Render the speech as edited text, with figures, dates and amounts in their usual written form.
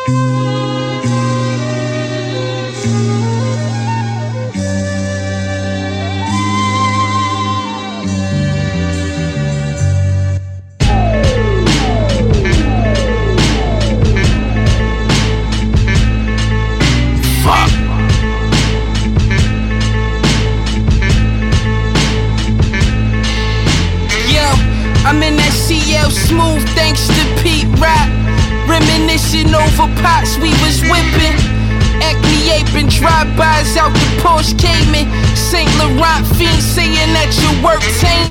I'm in that CL Smooth thanks to Pete Rock. Reminiscing over pots we was whipping. Acne aping, drive-bys out the Porsche Cayman. St. Laurent fiend saying that your work taint.